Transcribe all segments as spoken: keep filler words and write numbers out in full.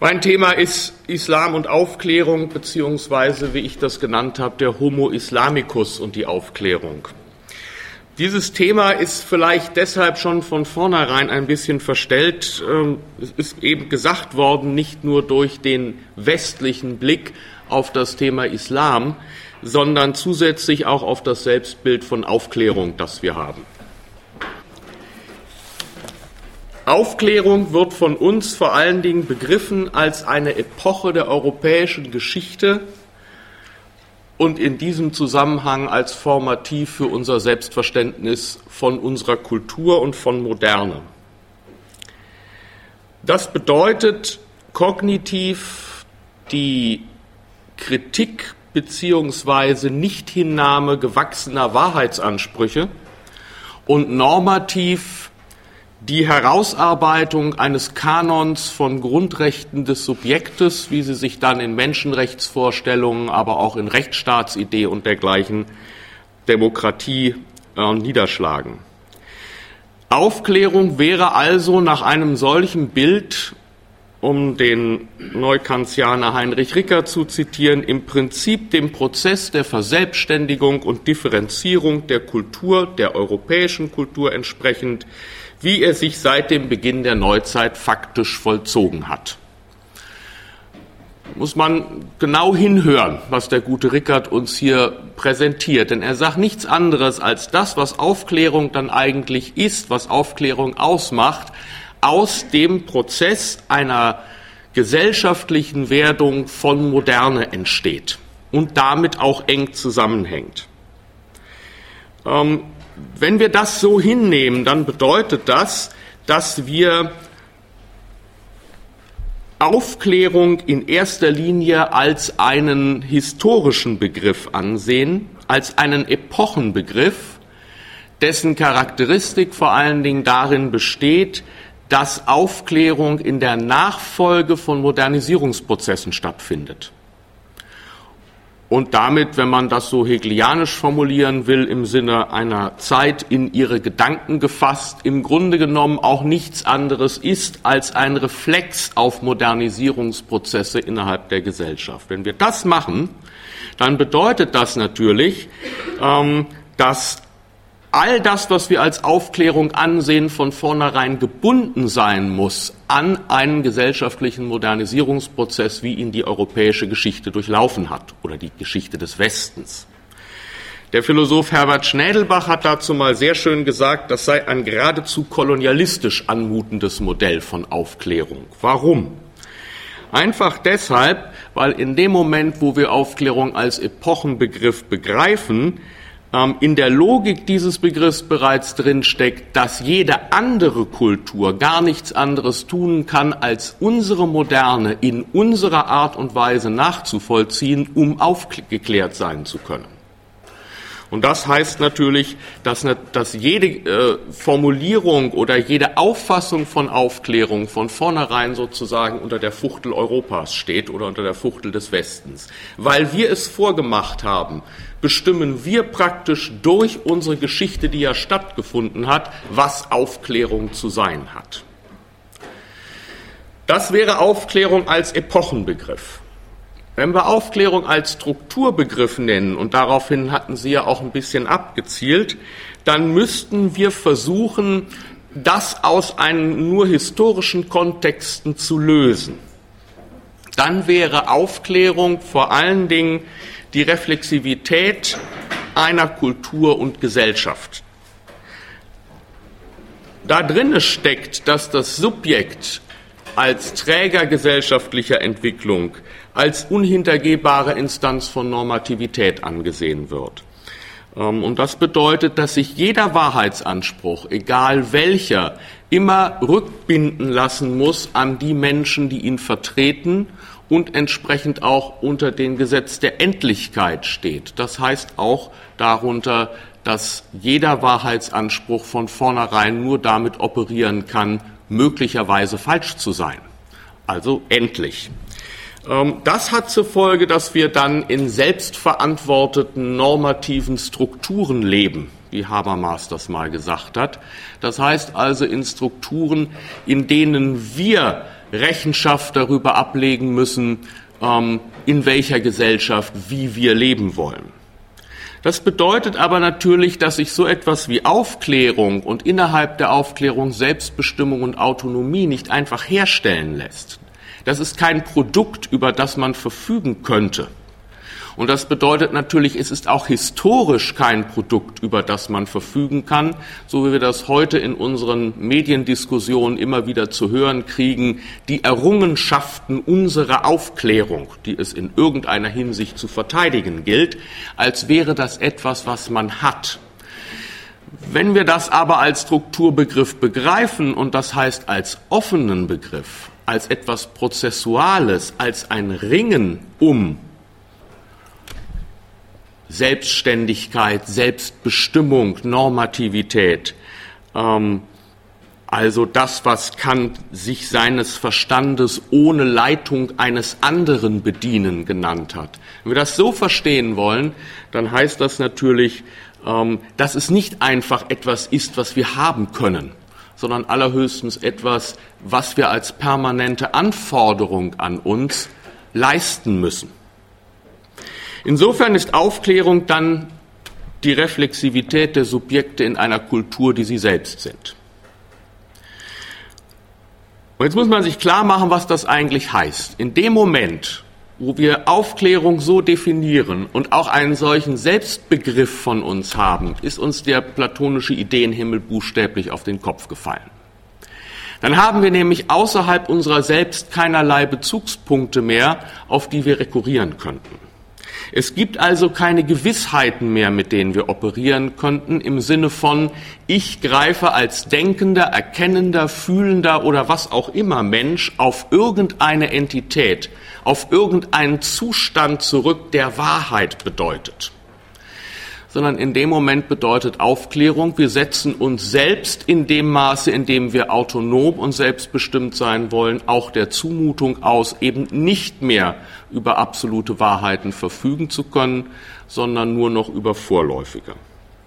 Mein Thema ist Islam und Aufklärung, beziehungsweise, wie ich das genannt habe, der Homo Islamicus und die Aufklärung. Dieses Thema ist vielleicht deshalb schon von vornherein ein bisschen verstellt. Es ist eben gesagt worden, nicht nur durch den westlichen Blick auf das Thema Islam, sondern zusätzlich auch auf das Selbstbild von Aufklärung, das wir haben. Aufklärung wird von uns vor allen Dingen begriffen als eine Epoche der europäischen Geschichte und in diesem Zusammenhang als formativ für unser Selbstverständnis von unserer Kultur und von Moderne. Das bedeutet kognitiv die Kritik bzw. Nichthinnahme gewachsener Wahrheitsansprüche und normativ die Herausarbeitung eines Kanons von Grundrechten des Subjektes, wie sie sich dann in Menschenrechtsvorstellungen, aber auch in Rechtsstaatsidee und dergleichen Demokratie äh, niederschlagen. Aufklärung wäre also nach einem solchen Bild, um den Neukantianer Heinrich Rickert zu zitieren, im Prinzip dem Prozess der Verselbstständigung und Differenzierung der Kultur, der europäischen Kultur entsprechend, wie er sich seit dem Beginn der Neuzeit faktisch vollzogen hat. Muss man genau hinhören, was der gute Rickert uns hier präsentiert. Denn er sagt nichts anderes als das, was Aufklärung dann eigentlich ist, was Aufklärung ausmacht, aus dem Prozess einer gesellschaftlichen Werdung von Moderne entsteht und damit auch eng zusammenhängt. Ähm, Wenn wir das so hinnehmen, dann bedeutet das, dass wir Aufklärung in erster Linie als einen historischen Begriff ansehen, als einen Epochenbegriff, dessen Charakteristik vor allen Dingen darin besteht, dass Aufklärung in der Nachfolge von Modernisierungsprozessen stattfindet. Und damit, wenn man das so hegelianisch formulieren will, im Sinne einer Zeit in ihre Gedanken gefasst, im Grunde genommen auch nichts anderes ist als ein Reflex auf Modernisierungsprozesse innerhalb der Gesellschaft. Wenn wir das machen, dann bedeutet das natürlich, ähm, dass all das, was wir als Aufklärung ansehen, von vornherein gebunden sein muss an einen gesellschaftlichen Modernisierungsprozess, wie ihn die europäische Geschichte durchlaufen hat oder die Geschichte des Westens. Der Philosoph Herbert Schnädelbach hat dazu mal sehr schön gesagt, das sei ein geradezu kolonialistisch anmutendes Modell von Aufklärung. Warum? Einfach deshalb, weil in dem Moment, wo wir Aufklärung als Epochenbegriff begreifen, in der Logik dieses Begriffs bereits drinsteckt, dass jede andere Kultur gar nichts anderes tun kann, als unsere Moderne in unserer Art und Weise nachzuvollziehen, um aufgeklärt sein zu können. Und das heißt natürlich, dass, dass jede äh, Formulierung oder jede Auffassung von Aufklärung von vornherein sozusagen unter der Fuchtel Europas steht oder unter der Fuchtel des Westens. Weil wir es vorgemacht haben, bestimmen wir praktisch durch unsere Geschichte, die ja stattgefunden hat, was Aufklärung zu sein hat. Das wäre Aufklärung als Epochenbegriff. Wenn wir Aufklärung als Strukturbegriff nennen, und daraufhin hatten Sie ja auch ein bisschen abgezielt, dann müssten wir versuchen, das aus einen nur historischen Kontexten zu lösen. Dann wäre Aufklärung vor allen Dingen die Reflexivität einer Kultur und Gesellschaft. Da drinne steckt, dass das Subjekt als Träger gesellschaftlicher Entwicklung, als unhintergehbare Instanz von Normativität angesehen wird. Und das bedeutet, dass sich jeder Wahrheitsanspruch, egal welcher, immer rückbinden lassen muss an die Menschen, die ihn vertreten und entsprechend auch unter dem Gesetz der Endlichkeit steht. Das heißt auch darunter, dass jeder Wahrheitsanspruch von vornherein nur damit operieren kann, möglicherweise falsch zu sein. Also endlich. Das hat zur Folge, dass wir dann in selbstverantworteten normativen Strukturen leben, wie Habermas das mal gesagt hat. Das heißt also in Strukturen, in denen wir Rechenschaft darüber ablegen müssen, ähm, in welcher Gesellschaft wie wir leben wollen. Das bedeutet aber natürlich, dass sich so etwas wie Aufklärung und innerhalb der Aufklärung Selbstbestimmung und Autonomie nicht einfach herstellen lässt. Das ist kein Produkt, über das man verfügen könnte. Und das bedeutet natürlich, es ist auch historisch kein Produkt, über das man verfügen kann, so wie wir das heute in unseren Mediendiskussionen immer wieder zu hören kriegen, die Errungenschaften unserer Aufklärung, die es in irgendeiner Hinsicht zu verteidigen gilt, als wäre das etwas, was man hat. Wenn wir das aber als Strukturbegriff begreifen, und das heißt als offenen Begriff, als etwas Prozessuales, als ein Ringen um Selbstständigkeit, Selbstbestimmung, Normativität, ähm, also das, was Kant sich seines Verstandes ohne Leitung eines anderen bedienen genannt hat. Wenn wir das so verstehen wollen, dann heißt das natürlich, ähm, dass es nicht einfach etwas ist, was wir haben können, sondern allerhöchstens etwas, was wir als permanente Anforderung an uns leisten müssen. Insofern ist Aufklärung dann die Reflexivität der Subjekte in einer Kultur, die sie selbst sind. Und jetzt muss man sich klar machen, was das eigentlich heißt. In dem Moment, wo wir Aufklärung so definieren und auch einen solchen Selbstbegriff von uns haben, ist uns der platonische Ideenhimmel buchstäblich auf den Kopf gefallen. Dann haben wir nämlich außerhalb unserer selbst keinerlei Bezugspunkte mehr, auf die wir rekurrieren könnten. Es gibt also keine Gewissheiten mehr, mit denen wir operieren könnten, im Sinne von, ich greife als denkender, erkennender, fühlender oder was auch immer Mensch auf irgendeine Entität, auf irgendeinen Zustand zurück, der Wahrheit bedeutet. Sondern in dem Moment bedeutet Aufklärung, wir setzen uns selbst in dem Maße, in dem wir autonom und selbstbestimmt sein wollen, auch der Zumutung aus, eben nicht mehr über absolute Wahrheiten verfügen zu können, sondern nur noch über vorläufige.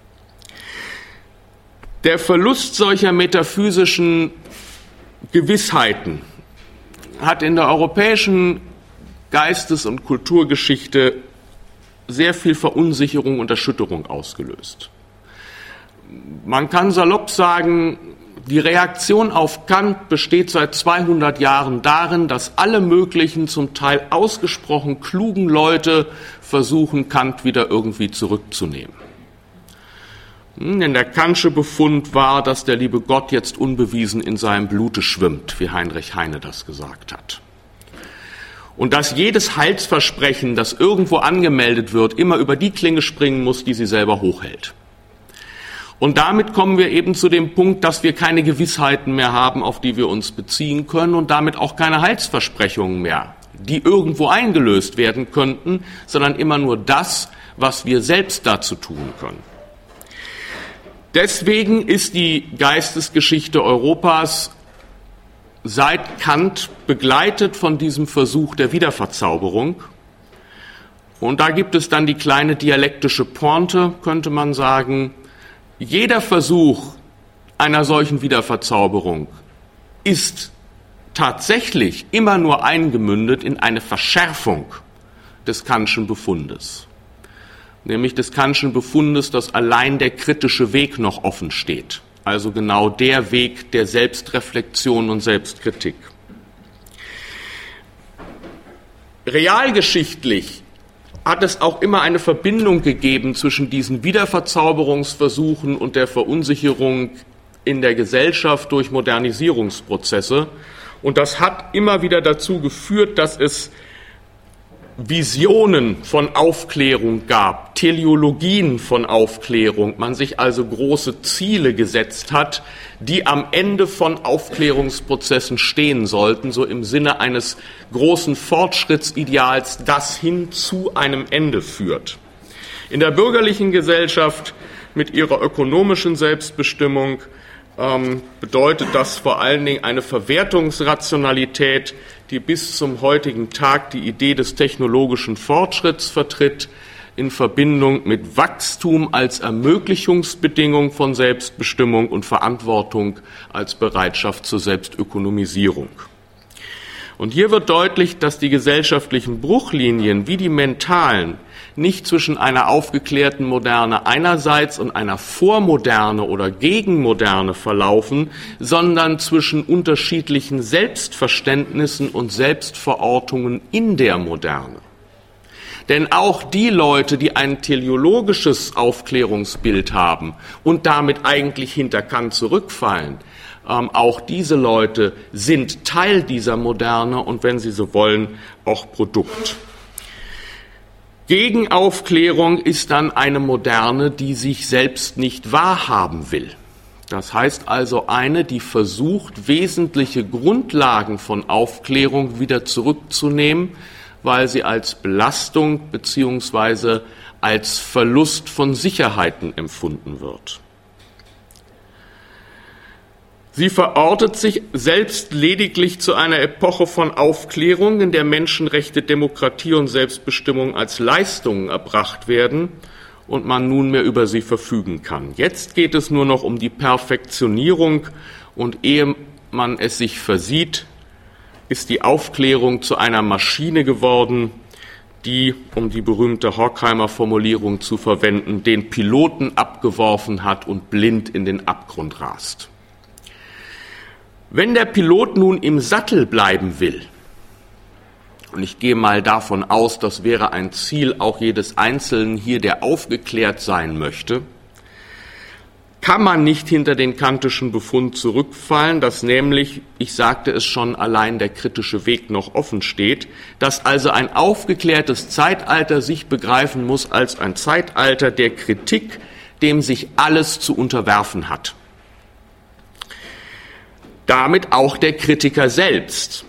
Der Verlust solcher metaphysischen Gewissheiten hat in der europäischen Geistes- und Kulturgeschichte sehr viel Verunsicherung und Erschütterung ausgelöst. Man kann salopp sagen, die Reaktion auf Kant besteht seit zweihundert Jahren darin, dass alle möglichen, zum Teil ausgesprochen klugen Leute versuchen, Kant wieder irgendwie zurückzunehmen. Denn der Kantsche Befund war, dass der liebe Gott jetzt unbewiesen in seinem Blute schwimmt, wie Heinrich Heine das gesagt hat. Und dass jedes Heilsversprechen, das irgendwo angemeldet wird, immer über die Klinge springen muss, die sie selber hochhält. Und damit kommen wir eben zu dem Punkt, dass wir keine Gewissheiten mehr haben, auf die wir uns beziehen können und damit auch keine Heilsversprechungen mehr, die irgendwo eingelöst werden könnten, sondern immer nur das, was wir selbst dazu tun können. Deswegen ist die Geistesgeschichte Europas seit Kant begleitet von diesem Versuch der Wiederverzauberung. Und da gibt es dann die kleine dialektische Pointe, könnte man sagen. Jeder Versuch einer solchen Wiederverzauberung ist tatsächlich immer nur eingemündet in eine Verschärfung des Kantschen Befundes. Nämlich des Kantschen Befundes, dass allein der kritische Weg noch offen steht. Also genau der Weg der Selbstreflexion und Selbstkritik. Realgeschichtlich hat es auch immer eine Verbindung gegeben zwischen diesen Wiederverzauberungsversuchen und der Verunsicherung in der Gesellschaft durch Modernisierungsprozesse. Und das hat immer wieder dazu geführt, dass es Visionen von Aufklärung gab, Teleologien von Aufklärung, man sich also große Ziele gesetzt hat, die am Ende von Aufklärungsprozessen stehen sollten, so im Sinne eines großen Fortschrittsideals, das hin zu einem Ende führt. In der bürgerlichen Gesellschaft mit ihrer ökonomischen Selbstbestimmung ähm, bedeutet das vor allen Dingen eine Verwertungsrationalität, die bis zum heutigen Tag die Idee des technologischen Fortschritts vertritt, in Verbindung mit Wachstum als Ermöglichungsbedingung von Selbstbestimmung und Verantwortung als Bereitschaft zur Selbstökonomisierung. Und hier wird deutlich, dass die gesellschaftlichen Bruchlinien wie die mentalen nicht zwischen einer aufgeklärten Moderne einerseits und einer Vormoderne oder Gegenmoderne verlaufen, sondern zwischen unterschiedlichen Selbstverständnissen und Selbstverortungen in der Moderne. Denn auch die Leute, die ein teleologisches Aufklärungsbild haben und damit eigentlich hinter Kant zurückfallen, ähm, auch diese Leute sind Teil dieser Moderne und, wenn Sie so wollen, auch Produkt. Gegenaufklärung ist dann eine Moderne, die sich selbst nicht wahrhaben will. Das heißt also eine, die versucht, wesentliche Grundlagen von Aufklärung wieder zurückzunehmen, weil sie als Belastung bzw. als Verlust von Sicherheiten empfunden wird. Sie verortet sich selbst lediglich zu einer Epoche von Aufklärung, in der Menschenrechte, Demokratie und Selbstbestimmung als Leistungen erbracht werden und man nunmehr über sie verfügen kann. Jetzt geht es nur noch um die Perfektionierung und ehe man es sich versieht, ist die Aufklärung zu einer Maschine geworden, die, um die berühmte Horkheimer Formulierung zu verwenden, den Piloten abgeworfen hat und blind in den Abgrund rast. Wenn der Pilot nun im Sattel bleiben will, und ich gehe mal davon aus, das wäre ein Ziel auch jedes Einzelnen hier, der aufgeklärt sein möchte, kann man nicht hinter den kantischen Befund zurückfallen, dass nämlich, ich sagte es schon, allein der kritische Weg noch offen steht, dass also ein aufgeklärtes Zeitalter sich begreifen muss als ein Zeitalter der Kritik, dem sich alles zu unterwerfen hat. Damit auch der Kritiker selbst.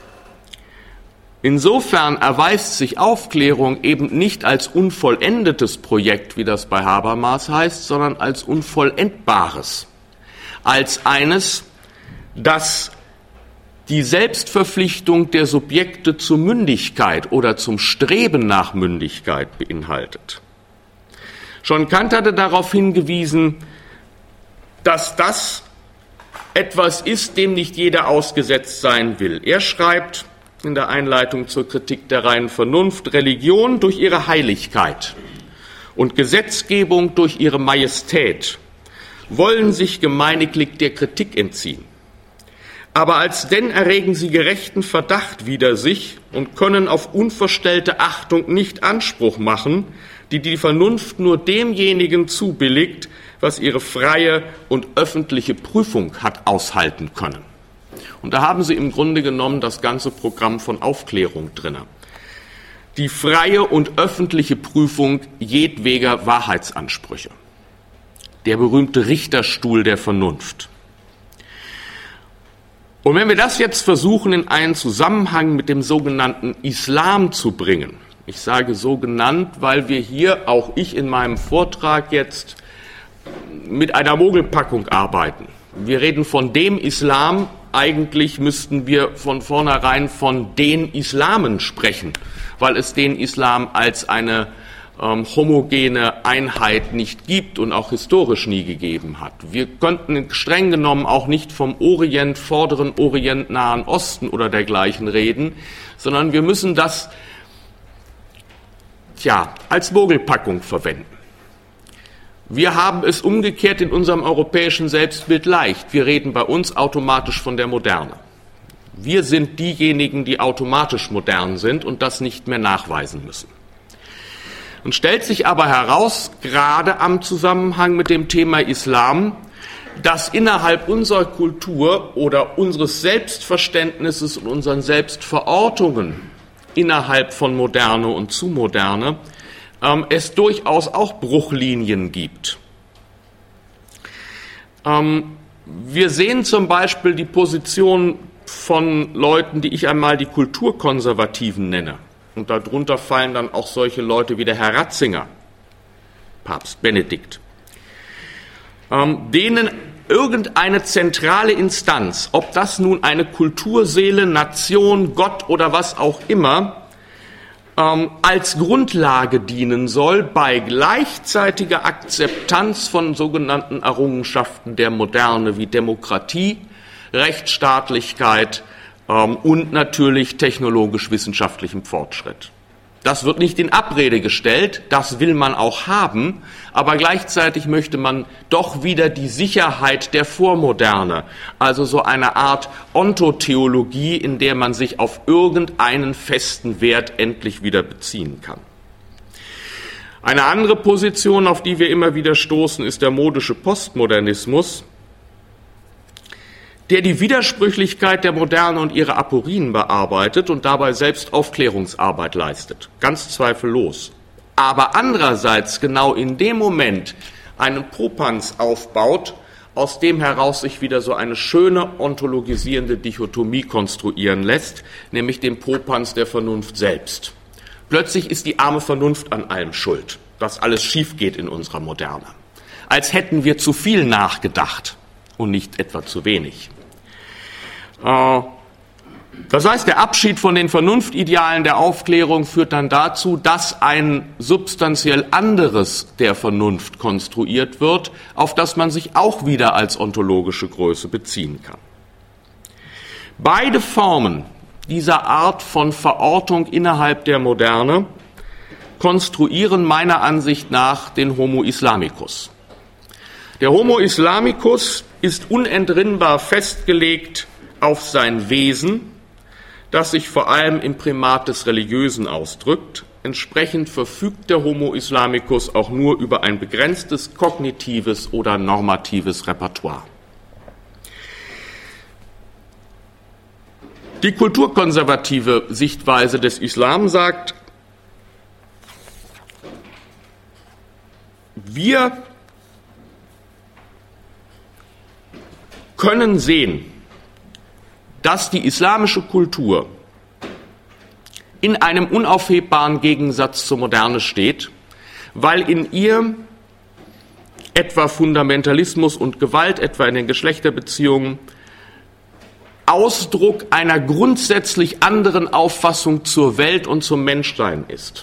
Insofern erweist sich Aufklärung eben nicht als unvollendetes Projekt, wie das bei Habermas heißt, sondern als unvollendbares, als eines, das die Selbstverpflichtung der Subjekte zur Mündigkeit oder zum Streben nach Mündigkeit beinhaltet. Schon Kant hatte darauf hingewiesen, dass das etwas ist, dem nicht jeder ausgesetzt sein will. Er schreibt in der Einleitung zur Kritik der reinen Vernunft: Religion durch ihre Heiligkeit und Gesetzgebung durch ihre Majestät wollen sich gemeiniglich der Kritik entziehen. Aber alsdenn erregen sie gerechten Verdacht wider sich und können auf unverstellte Achtung nicht Anspruch machen, die die Vernunft nur demjenigen zubilligt, was ihre freie und öffentliche Prüfung hat aushalten können. Und da haben Sie im Grunde genommen das ganze Programm von Aufklärung drin. Die freie und öffentliche Prüfung jedweder Wahrheitsansprüche. Der berühmte Richterstuhl der Vernunft. Und wenn wir das jetzt versuchen, in einen Zusammenhang mit dem sogenannten Islam zu bringen, ich sage so genannt, weil wir hier, auch ich in meinem Vortrag jetzt, mit einer Mogelpackung arbeiten. Wir reden von dem Islam, eigentlich müssten wir von vornherein von den Islamen sprechen, weil es den Islam als eine ähm, homogene Einheit nicht gibt und auch historisch nie gegeben hat. Wir könnten streng genommen auch nicht vom Orient, Vorderen Orient, Nahen Osten oder dergleichen reden, sondern wir müssen das tja, als Mogelpackung verwenden. Wir haben es umgekehrt in unserem europäischen Selbstbild leicht. Wir reden bei uns automatisch von der Moderne. Wir sind diejenigen, die automatisch modern sind und das nicht mehr nachweisen müssen. Und stellt sich aber heraus, gerade am Zusammenhang mit dem Thema Islam, dass innerhalb unserer Kultur oder unseres Selbstverständnisses und unseren Selbstverortungen innerhalb von Moderne und zu Moderne ähm, es durchaus auch Bruchlinien gibt. Ähm, wir sehen zum Beispiel die Position von Leuten, die ich einmal die Kulturkonservativen nenne. Und darunter fallen dann auch solche Leute wie der Herr Ratzinger, Papst Benedikt, ähm, denen irgendeine zentrale Instanz, ob das nun eine Kulturseele, Nation, Gott oder was auch immer, ähm, als Grundlage dienen soll bei gleichzeitiger Akzeptanz von sogenannten Errungenschaften der Moderne wie Demokratie, Rechtsstaatlichkeit ähm, und natürlich technologisch-wissenschaftlichem Fortschritt. Das wird nicht in Abrede gestellt, das will man auch haben, aber gleichzeitig möchte man doch wieder die Sicherheit der Vormoderne, also so eine Art Ontotheologie, in der man sich auf irgendeinen festen Wert endlich wieder beziehen kann. Eine andere Position, auf die wir immer wieder stoßen, ist der modische Postmodernismus, der die Widersprüchlichkeit der Moderne und ihre Aporien bearbeitet und dabei selbst Aufklärungsarbeit leistet. Ganz zweifellos. Aber andererseits genau in dem Moment einen Popanz aufbaut, aus dem heraus sich wieder so eine schöne ontologisierende Dichotomie konstruieren lässt, nämlich den Popanz der Vernunft selbst. Plötzlich ist die arme Vernunft an allem schuld, dass alles schief geht in unserer Moderne. Als hätten wir zu viel nachgedacht und nicht etwa zu wenig. Das heißt, der Abschied von den Vernunftidealen der Aufklärung führt dann dazu, dass ein substanziell anderes der Vernunft konstruiert wird, auf das man sich auch wieder als ontologische Größe beziehen kann. Beide Formen dieser Art von Verortung innerhalb der Moderne konstruieren meiner Ansicht nach den Homo Islamicus. Der Homo Islamicus ist unentrinnbar festgelegt auf sein Wesen, das sich vor allem im Primat des Religiösen ausdrückt. Entsprechend verfügt der Homo Islamicus auch nur über ein begrenztes kognitives oder normatives Repertoire. Die kulturkonservative Sichtweise des Islam sagt, wir können sehen, dass die islamische Kultur in einem unaufhebbaren Gegensatz zur Moderne steht, weil in ihr etwa Fundamentalismus und Gewalt, etwa in den Geschlechterbeziehungen, Ausdruck einer grundsätzlich anderen Auffassung zur Welt und zum Menschsein ist.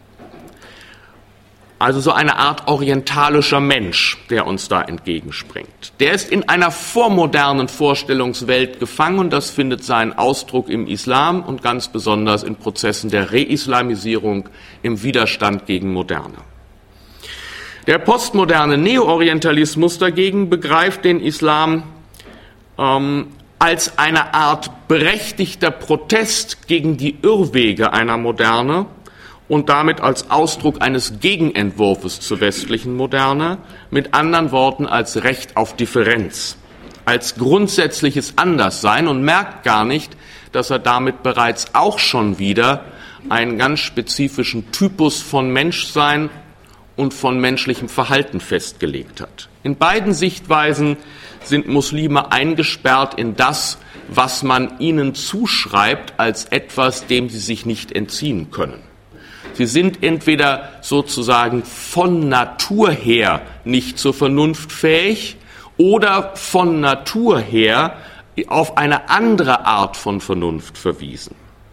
Also so eine Art orientalischer Mensch, der uns da entgegenspringt. Der ist in einer vormodernen Vorstellungswelt gefangen und das findet seinen Ausdruck im Islam und ganz besonders in Prozessen der Reislamisierung im Widerstand gegen Moderne. Der postmoderne Neoorientalismus dagegen begreift den Islam ähm, als eine Art berechtigter Protest gegen die Irrwege einer Moderne und damit als Ausdruck eines Gegenentwurfs zur westlichen Moderne, mit anderen Worten als Recht auf Differenz, als grundsätzliches Anderssein und merkt gar nicht, dass er damit bereits auch schon wieder einen ganz spezifischen Typus von Menschsein und von menschlichem Verhalten festgelegt hat. In beiden Sichtweisen sind Muslime eingesperrt in das, was man ihnen zuschreibt, als etwas, dem sie sich nicht entziehen können. Sie sind entweder sozusagen von Natur her nicht zur Vernunft fähig oder von Natur her auf eine andere Art von Vernunft verwiesen.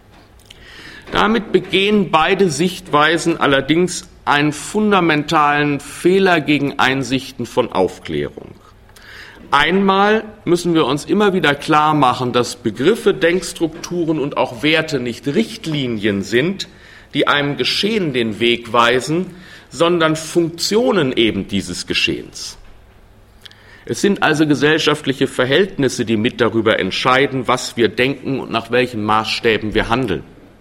Damit begehen beide Sichtweisen allerdings einen fundamentalen Fehler gegen Einsichten von Aufklärung. Einmal müssen wir uns immer wieder klar machen, dass Begriffe, Denkstrukturen und auch Werte nicht Richtlinien sind, die einem Geschehen den Weg weisen, sondern Funktionen eben dieses Geschehens. Es sind also gesellschaftliche Verhältnisse, die mit darüber entscheiden, was wir denken und nach welchen Maßstäben wir handeln.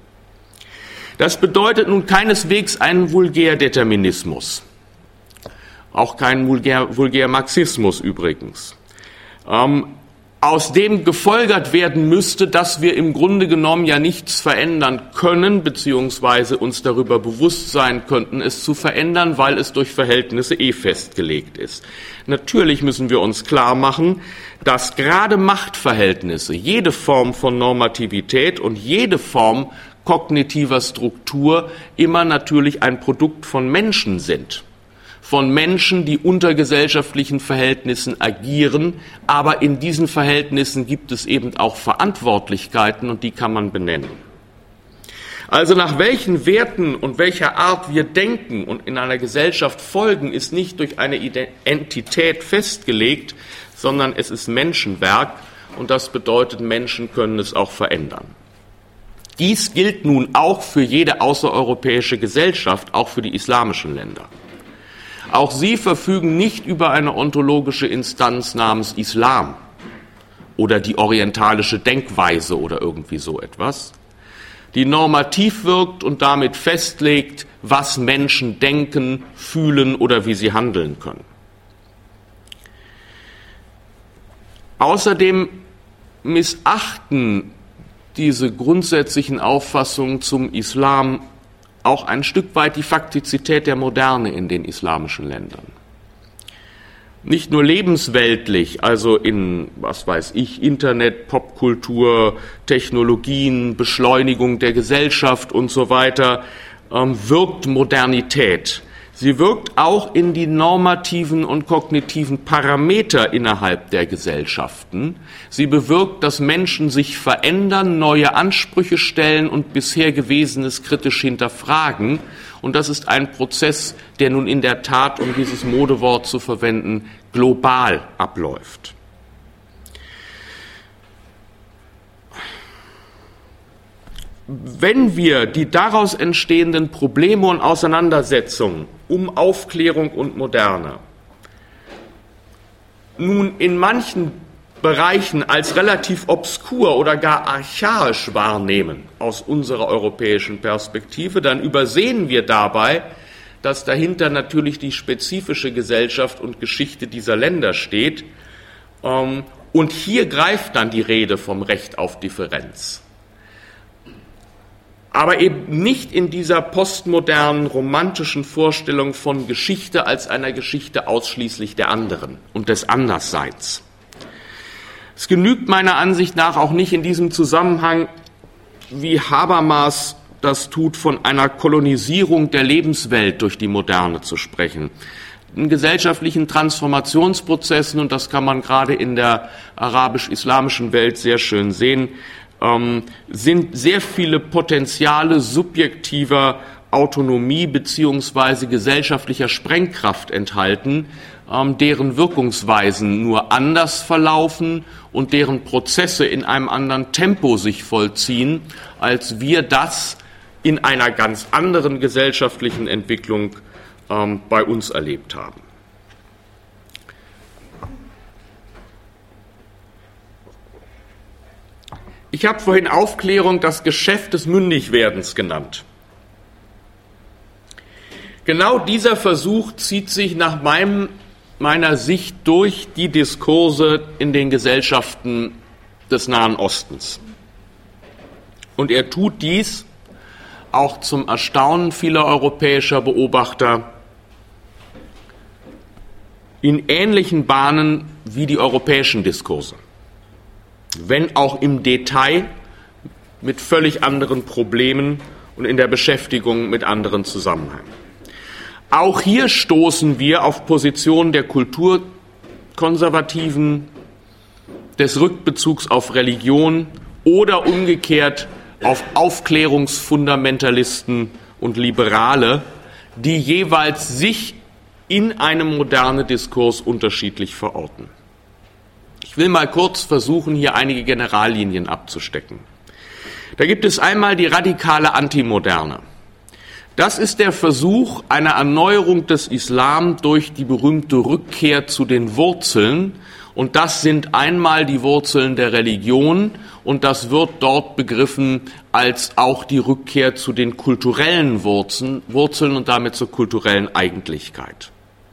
Das bedeutet nun keineswegs einen Vulgärdeterminismus, auch keinen Vulgär, Vulgärmarxismus übrigens, ähm, aus dem gefolgert werden müsste, dass wir im Grunde genommen ja nichts verändern können, beziehungsweise uns darüber bewusst sein könnten, es zu verändern, weil es durch Verhältnisse eh festgelegt ist. Natürlich müssen wir uns klar machen, dass gerade Machtverhältnisse, jede Form von Normativität und jede Form kognitiver Struktur immer natürlich ein Produkt von Menschen sind. Von Menschen, die unter gesellschaftlichen Verhältnissen agieren, aber in diesen Verhältnissen gibt es eben auch Verantwortlichkeiten und die kann man benennen. Also nach welchen Werten und welcher Art wir denken und in einer Gesellschaft folgen, ist nicht durch eine Entität festgelegt, sondern es ist Menschenwerk und das bedeutet, Menschen können es auch verändern. Dies gilt nun auch für jede außereuropäische Gesellschaft, auch für die islamischen Länder. Auch sie verfügen nicht über eine ontologische Instanz namens Islam oder die orientalische Denkweise oder irgendwie so etwas, die normativ wirkt und damit festlegt, was Menschen denken, fühlen oder wie sie handeln können. Außerdem missachten diese grundsätzlichen Auffassungen zum Islam auch ein Stück weit die Faktizität der Moderne in den islamischen Ländern. Nicht nur lebensweltlich, also in, was weiß ich, Internet, Popkultur, Technologien, Beschleunigung der Gesellschaft und so weiter, ähm, wirkt Modernität. Sie wirkt auch in die normativen und kognitiven Parameter innerhalb der Gesellschaften. Sie bewirkt, dass Menschen sich verändern, neue Ansprüche stellen und bisher Gewesenes kritisch hinterfragen. Und das ist ein Prozess, der nun in der Tat, um dieses Modewort zu verwenden, global abläuft. Wenn wir die daraus entstehenden Probleme und Auseinandersetzungen um Aufklärung und Moderne nun in manchen Bereichen als relativ obskur oder gar archaisch wahrnehmen aus unserer europäischen Perspektive, dann übersehen wir dabei, dass dahinter natürlich die spezifische Gesellschaft und Geschichte dieser Länder steht. Und hier greift dann die Rede vom Recht auf Differenz. Aber eben nicht in dieser postmodernen, romantischen Vorstellung von Geschichte als einer Geschichte ausschließlich der anderen und des Andersseins. Es genügt meiner Ansicht nach auch nicht in diesem Zusammenhang, wie Habermas das tut, von einer Kolonisierung der Lebenswelt durch die Moderne zu sprechen. In gesellschaftlichen Transformationsprozessen, und das kann man gerade in der arabisch-islamischen Welt sehr schön sehen, ähm, sind sehr viele Potenziale subjektiver Autonomie beziehungsweise gesellschaftlicher Sprengkraft enthalten, ähm, deren Wirkungsweisen nur anders verlaufen und deren Prozesse in einem anderen Tempo sich vollziehen, als wir das in einer ganz anderen gesellschaftlichen Entwicklung ähm, bei uns erlebt haben. Ich habe vorhin Aufklärung das Geschäft des Mündigwerdens genannt. Genau dieser Versuch zieht sich nach meinem, meiner Sicht durch die Diskurse in den Gesellschaften des Nahen Ostens. Und er tut dies auch zum Erstaunen vieler europäischer Beobachter in ähnlichen Bahnen wie die europäischen Diskurse, wenn auch im Detail mit völlig anderen Problemen und in der Beschäftigung mit anderen Zusammenhängen. Auch hier stoßen wir auf Positionen der Kulturkonservativen, des Rückbezugs auf Religion oder umgekehrt auf Aufklärungsfundamentalisten und Liberale, die jeweils sich in einem modernen Diskurs unterschiedlich verorten. Ich will mal kurz versuchen, hier einige Generallinien abzustecken. Da gibt es einmal die radikale Antimoderne. Das ist der Versuch einer Erneuerung des Islam durch die berühmte Rückkehr zu den Wurzeln. Und das sind einmal die Wurzeln der Religion und das wird dort begriffen als auch die Rückkehr zu den kulturellen Wurzeln, Wurzeln und damit zur kulturellen Eigentlichkeit.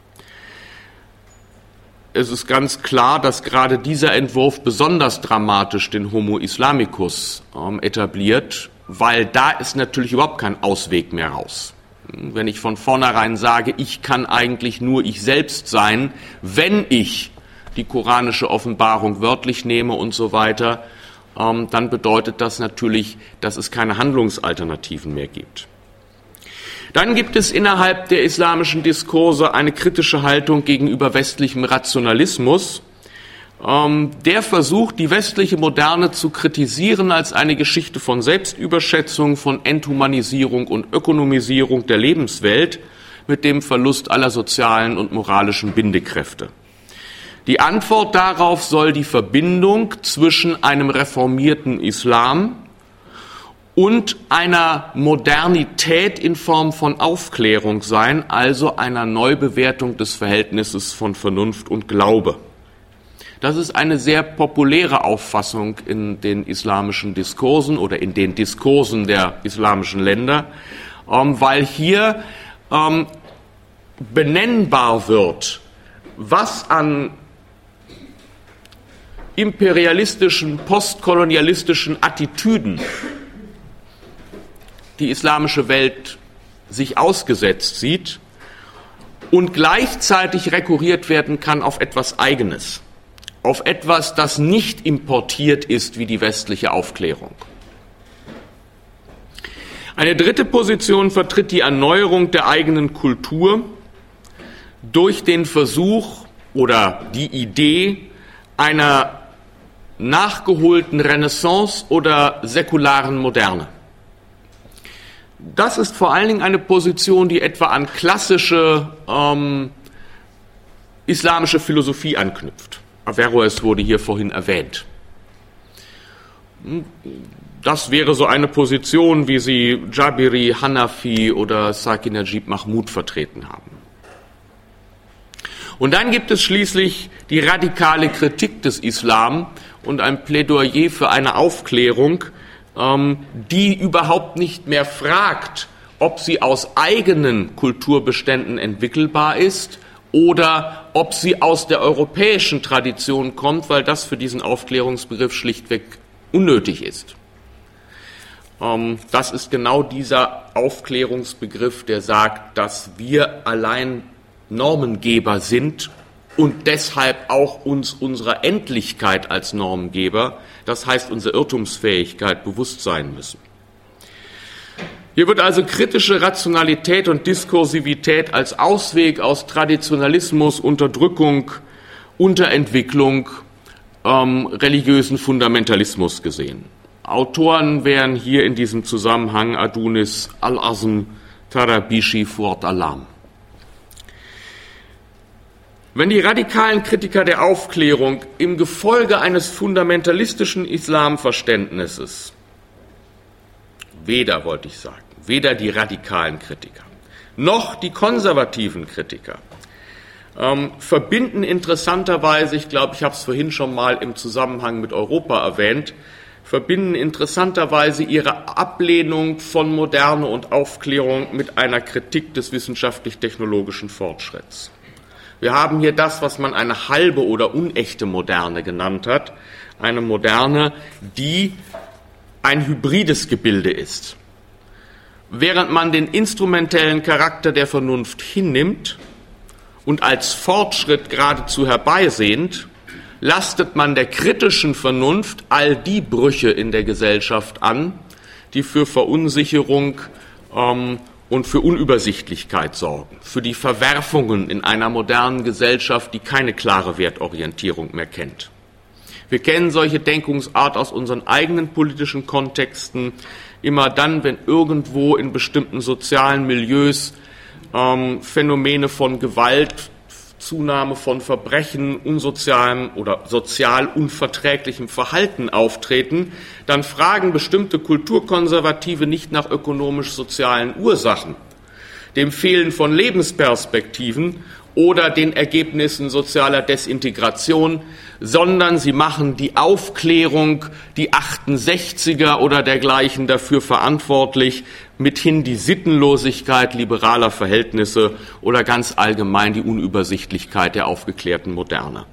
Es ist ganz klar, dass gerade dieser Entwurf besonders dramatisch den Homo Islamicus ähm, etabliert, weil da ist natürlich überhaupt kein Ausweg mehr raus. Wenn ich von vornherein sage, ich kann eigentlich nur ich selbst sein, wenn ich die koranische Offenbarung wörtlich nehme und so weiter, ähm, dann bedeutet das natürlich, dass es keine Handlungsalternativen mehr gibt. Dann gibt es innerhalb der islamischen Diskurse eine kritische Haltung gegenüber westlichem Rationalismus, ähm, der versucht, die westliche Moderne zu kritisieren als eine Geschichte von Selbstüberschätzung, von Enthumanisierung und Ökonomisierung der Lebenswelt mit dem Verlust aller sozialen und moralischen Bindekräfte. Die Antwort darauf soll die Verbindung zwischen einem reformierten Islam und einer Modernität in Form von Aufklärung sein, also einer Neubewertung des Verhältnisses von Vernunft und Glaube. Das ist eine sehr populäre Auffassung in den islamischen Diskursen oder in den Diskursen der islamischen Länder, ähm, weil hier ähm, benennbar wird, was an imperialistischen, postkolonialistischen Attitüden die islamische Welt sich ausgesetzt sieht und gleichzeitig rekurriert werden kann auf etwas Eigenes, auf etwas, das nicht importiert ist wie die westliche Aufklärung. Eine dritte Position vertritt die Erneuerung der eigenen Kultur durch den Versuch oder die Idee einer nachgeholten Renaissance oder säkularen Moderne. Das ist vor allen Dingen eine Position, die etwa an klassische ähm, islamische Philosophie anknüpft. Averroes wurde hier vorhin erwähnt. Das wäre so eine Position, wie sie Jabiri, Hanafi oder Saki Najib Mahmud vertreten haben. Und dann gibt es schließlich die radikale Kritik des Islam und ein Plädoyer für eine Aufklärung, ähm, die überhaupt nicht mehr fragt, ob sie aus eigenen Kulturbeständen entwickelbar ist oder ob sie aus der europäischen Tradition kommt, weil das für diesen Aufklärungsbegriff schlichtweg unnötig ist. Ähm, das ist genau dieser Aufklärungsbegriff, der sagt, dass wir allein Normengeber sind und deshalb auch uns unserer Endlichkeit als Normengeber, das heißt unserer Irrtumsfähigkeit, bewusst sein müssen. Hier wird also kritische Rationalität und Diskursivität als Ausweg aus Traditionalismus, Unterdrückung, Unterentwicklung, ähm, religiösen Fundamentalismus gesehen. Autoren wären hier in diesem Zusammenhang Adunis, Al-Azm, Tarabishi, Fuad Alam. Wenn die radikalen Kritiker der Aufklärung im Gefolge eines fundamentalistischen Islamverständnisses, weder, wollte ich sagen, weder die radikalen Kritiker noch die konservativen Kritiker ähm, verbinden interessanterweise, ich glaube, ich habe es vorhin schon mal im Zusammenhang mit Europa erwähnt, verbinden interessanterweise ihre Ablehnung von Moderne und Aufklärung mit einer Kritik des wissenschaftlich-technologischen Fortschritts. Wir haben hier das, was man eine halbe oder unechte Moderne genannt hat, eine Moderne, die ein hybrides Gebilde ist. Während man den instrumentellen Charakter der Vernunft hinnimmt und als Fortschritt geradezu herbeisehnt, lastet man der kritischen Vernunft all die Brüche in der Gesellschaft an, die für Verunsicherung ähm, und für Unübersichtlichkeit sorgen, für die Verwerfungen in einer modernen Gesellschaft, die keine klare Wertorientierung mehr kennt. Wir kennen solche Denkungsart aus unseren eigenen politischen Kontexten. Immer dann, wenn irgendwo in bestimmten sozialen Milieus ähm, Phänomene von Gewalt, Zunahme von Verbrechen, unsozialem oder sozial unverträglichem Verhalten auftreten, dann fragen bestimmte Kulturkonservative nicht nach ökonomisch-sozialen Ursachen, dem Fehlen von Lebensperspektiven oder den Ergebnissen sozialer Desintegration, sondern sie machen die Aufklärung, die achtundsechziger oder dergleichen dafür verantwortlich, mithin die Sittenlosigkeit liberaler Verhältnisse oder ganz allgemein die Unübersichtlichkeit der aufgeklärten Moderne.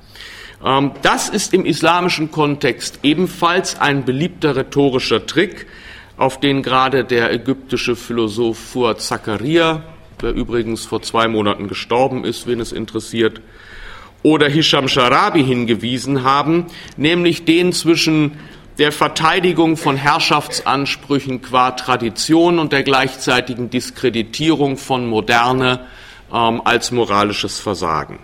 Das ist im islamischen Kontext ebenfalls ein beliebter rhetorischer Trick, auf den gerade der ägyptische Philosoph Fuad Zakaria, der übrigens vor zwei Monaten gestorben ist, wen es interessiert, oder Hisham Sharabi hingewiesen haben, nämlich den zwischen der Verteidigung von Herrschaftsansprüchen qua Tradition und der gleichzeitigen Diskreditierung von Moderne ähm, als moralisches Versagen.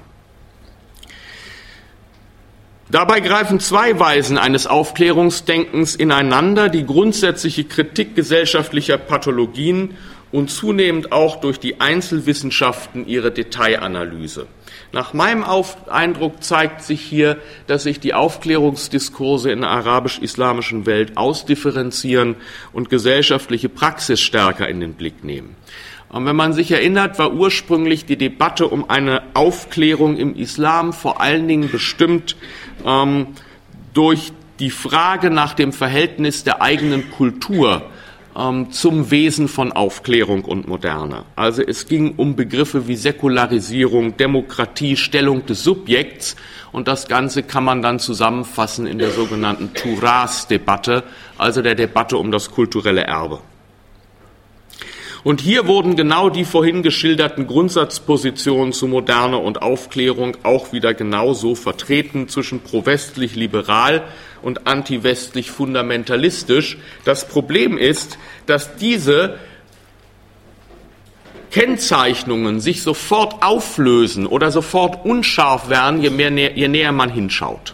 Dabei greifen zwei Weisen eines Aufklärungsdenkens ineinander, die grundsätzliche Kritik gesellschaftlicher Pathologien und zunehmend auch durch die Einzelwissenschaften ihre Detailanalyse. Nach meinem Eindruck zeigt sich hier, dass sich die Aufklärungsdiskurse in der arabisch-islamischen Welt ausdifferenzieren und gesellschaftliche Praxis stärker in den Blick nehmen. Und wenn man sich erinnert, war ursprünglich die Debatte um eine Aufklärung im Islam vor allen Dingen bestimmt ähm, durch die Frage nach dem Verhältnis der eigenen Kultur ähm, zum Wesen von Aufklärung und Moderne. Also es ging um Begriffe wie Säkularisierung, Demokratie, Stellung des Subjekts, und das Ganze kann man dann zusammenfassen in der sogenannten Turas-Debatte, also der Debatte um das kulturelle Erbe. Und hier wurden genau die vorhin geschilderten Grundsatzpositionen zu Moderne und Aufklärung auch wieder genauso vertreten zwischen pro-westlich-liberal und anti-westlich-fundamentalistisch. Das Problem ist, dass diese Kennzeichnungen sich sofort auflösen oder sofort unscharf werden, je, mehr, je näher man hinschaut.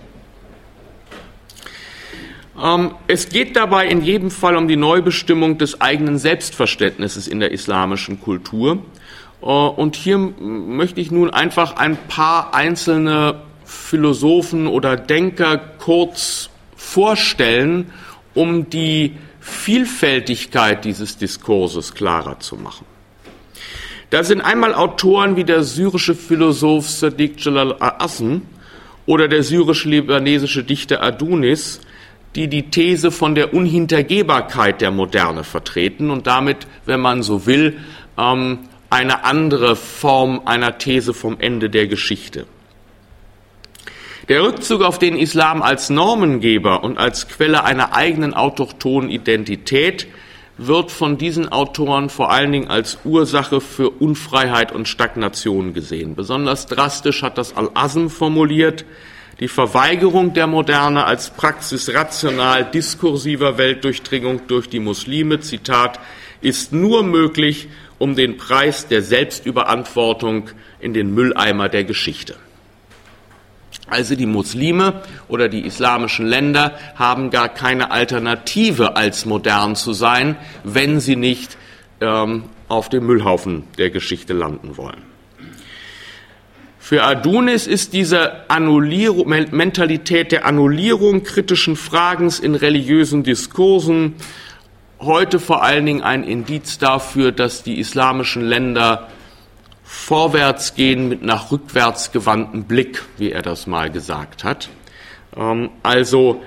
Es geht dabei in jedem Fall um die Neubestimmung des eigenen Selbstverständnisses in der islamischen Kultur. Und hier möchte ich nun einfach ein paar einzelne Philosophen oder Denker kurz vorstellen, um die Vielfältigkeit dieses Diskurses klarer zu machen. Da sind einmal Autoren wie der syrische Philosoph Sadiq Jalal al-Azm oder der syrisch-libanesische Dichter Adunis, die die These von der Unhintergehbarkeit der Moderne vertreten und damit, wenn man so will, eine andere Form einer These vom Ende der Geschichte. Der Rückzug auf den Islam als Normengeber und als Quelle einer eigenen autochthonen Identität wird von diesen Autoren vor allen Dingen als Ursache für Unfreiheit und Stagnation gesehen. Besonders drastisch hat das Al-Azm formuliert: Die Verweigerung der Moderne als Praxis rational diskursiver Weltdurchdringung durch die Muslime, Zitat, ist nur möglich, um den Preis der Selbstüberantwortung in den Mülleimer der Geschichte. Also die Muslime oder die islamischen Länder haben gar keine Alternative, als modern zu sein, wenn sie nicht ähm, auf dem Müllhaufen der Geschichte landen wollen. Für Adunis ist diese Annullierung, Mentalität der Annullierung kritischen Fragens in religiösen Diskursen heute vor allen Dingen ein Indiz dafür, dass die islamischen Länder vorwärts gehen mit nach rückwärts gewandtem Blick, wie er das mal gesagt hat. Also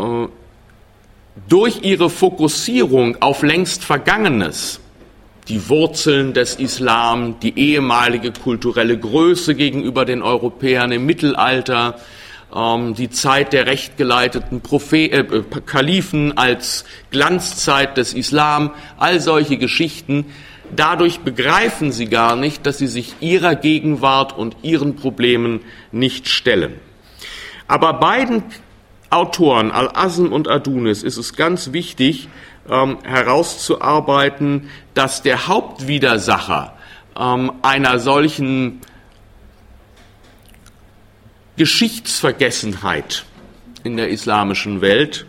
durch ihre Fokussierung auf längst Vergangenes, die Wurzeln des Islam, die ehemalige kulturelle Größe gegenüber den Europäern im Mittelalter, ähm, die Zeit der rechtgeleiteten Prophet, äh, Kalifen als Glanzzeit des Islam, all solche Geschichten. Dadurch begreifen sie gar nicht, dass sie sich ihrer Gegenwart und ihren Problemen nicht stellen. Aber beiden Autoren, Al-Azm und Adunis, ist es ganz wichtig, Ähm, herauszuarbeiten, dass der Hauptwidersacher ähm, einer solchen Geschichtsvergessenheit in der islamischen Welt,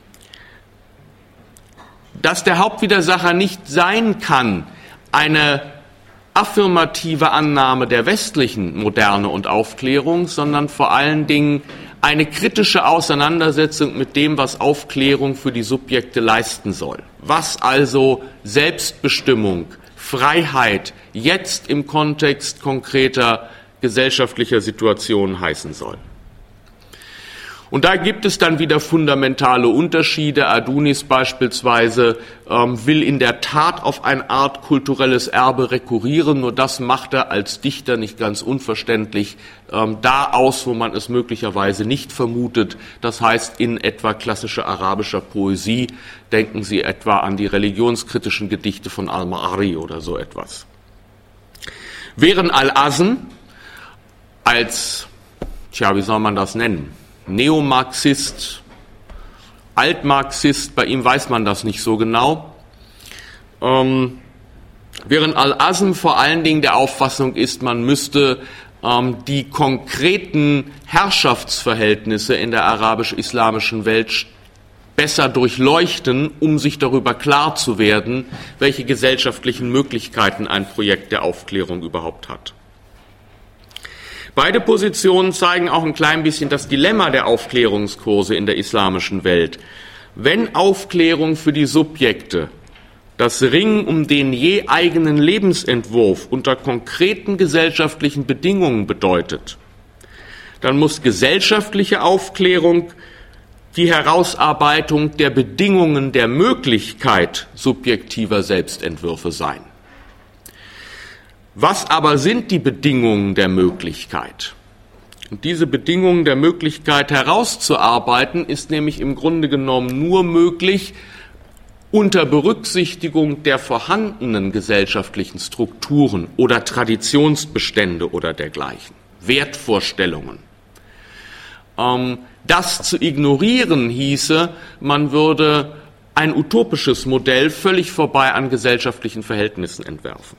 dass der Hauptwidersacher nicht sein kann, eine affirmative Annahme der westlichen Moderne und Aufklärung, sondern vor allen Dingen eine kritische Auseinandersetzung mit dem, was Aufklärung für die Subjekte leisten soll. Was also Selbstbestimmung, Freiheit jetzt im Kontext konkreter gesellschaftlicher Situationen heißen soll. Und da gibt es dann wieder fundamentale Unterschiede. Adunis beispielsweise ähm, will in der Tat auf eine Art kulturelles Erbe rekurrieren, nur das macht er als Dichter nicht ganz unverständlich ähm, da aus, wo man es möglicherweise nicht vermutet. Das heißt in etwa klassischer arabischer Poesie. Denken Sie etwa an die religionskritischen Gedichte von Al-Ma'ari oder so etwas. Während Al-Azm als, tja, wie soll man das nennen? Neomarxist, Altmarxist, bei ihm weiß man das nicht so genau. Ähm, während Al-Azm vor allen Dingen der Auffassung ist, man müsste ähm, die konkreten Herrschaftsverhältnisse in der arabisch-islamischen Welt besser durchleuchten, um sich darüber klar zu werden, welche gesellschaftlichen Möglichkeiten ein Projekt der Aufklärung überhaupt hat. Beide Positionen zeigen auch ein klein bisschen das Dilemma der Aufklärungskurse in der islamischen Welt. Wenn Aufklärung für die Subjekte das Ringen um den je eigenen Lebensentwurf unter konkreten gesellschaftlichen Bedingungen bedeutet, dann muss gesellschaftliche Aufklärung die Herausarbeitung der Bedingungen der Möglichkeit subjektiver Selbstentwürfe sein. Was aber sind die Bedingungen der Möglichkeit? Und diese Bedingungen der Möglichkeit herauszuarbeiten, ist nämlich im Grunde genommen nur möglich unter Berücksichtigung der vorhandenen gesellschaftlichen Strukturen oder Traditionsbestände oder dergleichen, Wertvorstellungen. Ähm, das zu ignorieren hieße, man würde ein utopisches Modell völlig vorbei an gesellschaftlichen Verhältnissen entwerfen.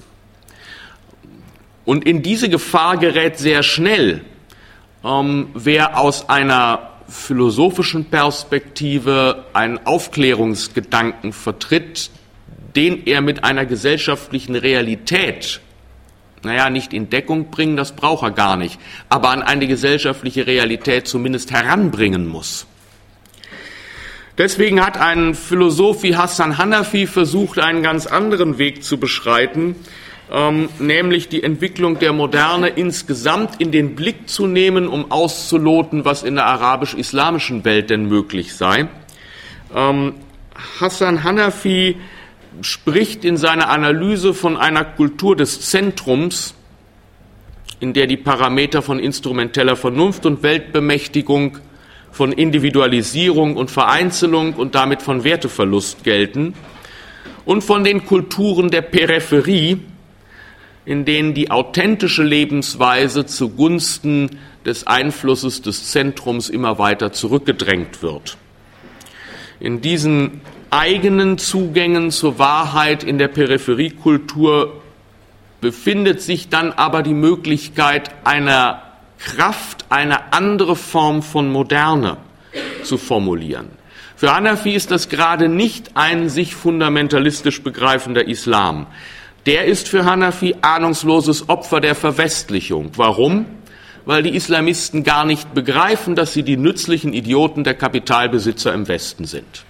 Und in diese Gefahr gerät sehr schnell, ähm, wer aus einer philosophischen Perspektive einen Aufklärungsgedanken vertritt, den er mit einer gesellschaftlichen Realität, naja, nicht in Deckung bringen, das braucht er gar nicht, aber an eine gesellschaftliche Realität zumindest heranbringen muss. Deswegen hat ein Philosoph wie Hassan Hanafi versucht, einen ganz anderen Weg zu beschreiten, Ähm, nämlich die Entwicklung der Moderne insgesamt in den Blick zu nehmen, um auszuloten, was in der arabisch-islamischen Welt denn möglich sei. Ähm, Hassan Hanafi spricht in seiner Analyse von einer Kultur des Zentrums, in der die Parameter von instrumenteller Vernunft und Weltbemächtigung, von Individualisierung und Vereinzelung und damit von Werteverlust gelten, und von den Kulturen der Peripherie, in denen die authentische Lebensweise zugunsten des Einflusses des Zentrums immer weiter zurückgedrängt wird. In diesen eigenen Zugängen zur Wahrheit in der Peripheriekultur befindet sich dann aber die Möglichkeit einer Kraft, eine andere Form von Moderne zu formulieren. Für Hanafi ist das gerade nicht ein sich fundamentalistisch begreifender Islam. Der ist für Hanafi ahnungsloses Opfer der Verwestlichung. Warum? Weil die Islamisten gar nicht begreifen, dass sie die nützlichen Idioten der Kapitalbesitzer im Westen sind.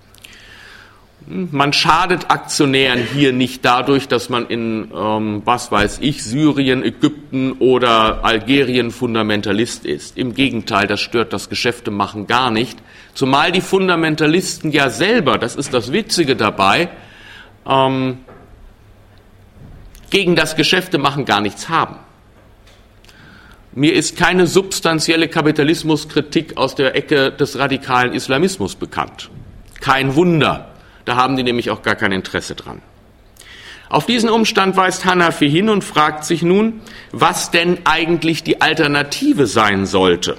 Man schadet Aktionären hier nicht dadurch, dass man in, ähm, was weiß ich, Syrien, Ägypten oder Algerien Fundamentalist ist. Im Gegenteil, das stört das Geschäftemachen gar nicht. Zumal die Fundamentalisten ja selber, das ist das Witzige dabei, ähm, gegen das Geschäftemachen gar nichts haben. Mir ist keine substanzielle Kapitalismuskritik aus der Ecke des radikalen Islamismus bekannt. Kein Wunder, da haben die nämlich auch gar kein Interesse dran. Auf diesen Umstand weist Hanafi hin und fragt sich nun, was denn eigentlich die Alternative sein sollte.